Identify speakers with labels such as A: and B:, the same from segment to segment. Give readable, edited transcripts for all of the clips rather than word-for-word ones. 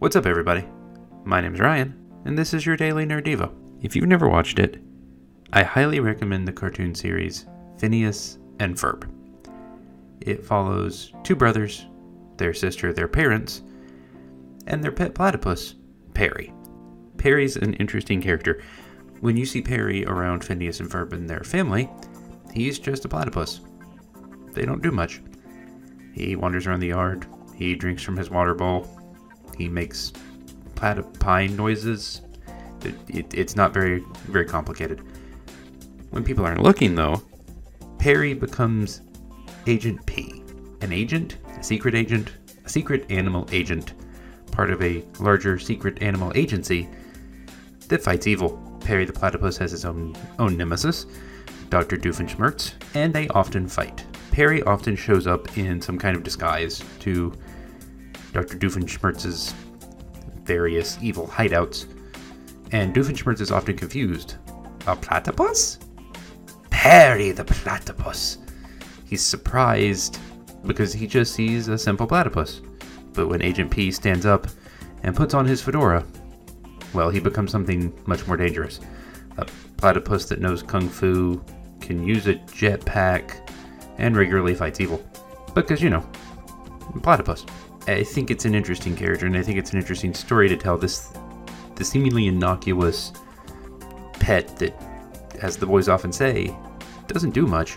A: What's up, everybody? My name is Ryan, and this is your Daily Nerd Devo. If you've never watched it, I highly recommend the cartoon series Phineas and Ferb. It follows two brothers, their sister, their parents, and their pet platypus, Perry. Perry's an interesting character. When you see Perry around Phineas and Ferb and their family, he's just a platypus. They don't do much. He wanders around the yard, he drinks from his water bowl, he makes platypine noises. It's not very complicated. When people aren't looking, though, Perry becomes Agent P. An agent, a secret animal agent, part of a larger secret animal agency that fights evil. Perry the platypus has his own nemesis, Dr. Doofenshmirtz, and they often fight. Perry often shows up in some kind of disguise to Dr. Doofenshmirtz's various evil hideouts, and Doofenshmirtz is often confused. A platypus? Perry the platypus. He's surprised because he just sees a simple platypus. But when Agent P stands up and puts on his fedora, well, he becomes something much more dangerous. A platypus that knows kung fu, can use a jetpack, and regularly fights evil. Because, platypus. I think it's an interesting character, and I think it's an interesting story to tell. The seemingly innocuous pet that, as the boys often say, doesn't do much.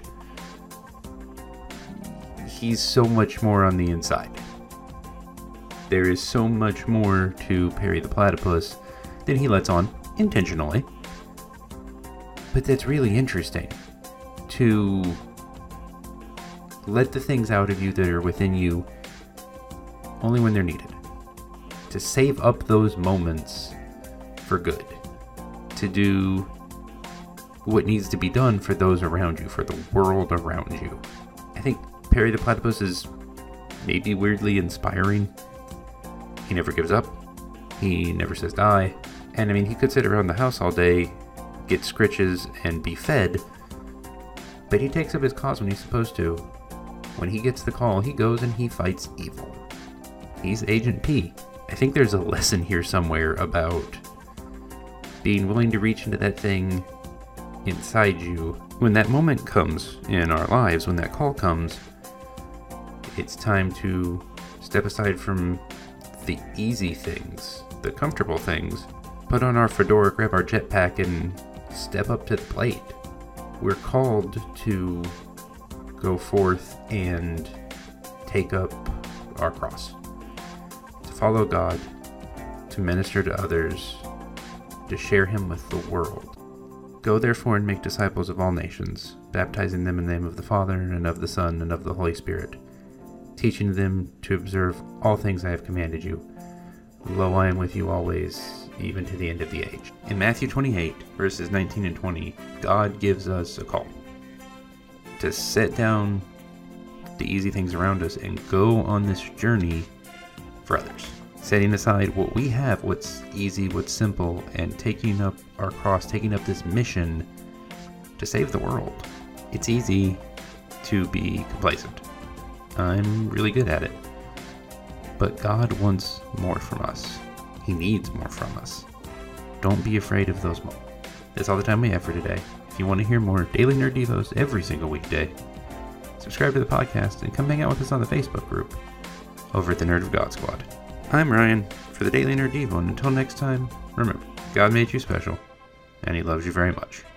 A: He's so much more on the inside. There is so much more to Perry the platypus than he lets on, intentionally. But that's really interesting. To let the things out of you that are within you only when they're needed. To save up those moments for good. To do what needs to be done for those around you, for the world around you. I think Perry the platypus is maybe weirdly inspiring. He never gives up. He never says die. And he could sit around the house all day, get scritches, and be fed. But he takes up his cause when he's supposed to. When he gets the call, he goes and he fights evil. He's Agent P. I think there's a lesson here somewhere about being willing to reach into that thing inside you. When that moment comes in our lives, when that call comes, it's time to step aside from the easy things, the comfortable things, put on our fedora, grab our jetpack, and step up to the plate. We're called to go forth and take up our cross. To follow God, to minister to others, to share Him with the world. Go therefore and make disciples of all nations, baptizing them in the name of the Father, and of the Son, and of the Holy Spirit, teaching them to observe all things I have commanded you. Lo, I am with you always, even to the end of the age. In Matthew 28, verses 19 and 20, God gives us a call to set down the easy things around us and go on this journey for others. Setting aside what we have, what's easy, what's simple, and taking up our cross, taking up this mission to save the world. It's easy to be complacent. I'm really good at it. But God wants more from us. He needs more from us. Don't be afraid of those moments. That's all the time we have for today. If you want to hear more Daily Nerd Devos every single weekday, subscribe to the podcast and come hang out with us on the Facebook group over at the Nerd of God Squad. I'm Ryan for the Daily Nerd Devo, and until next time, remember, God made you special, and He loves you very much.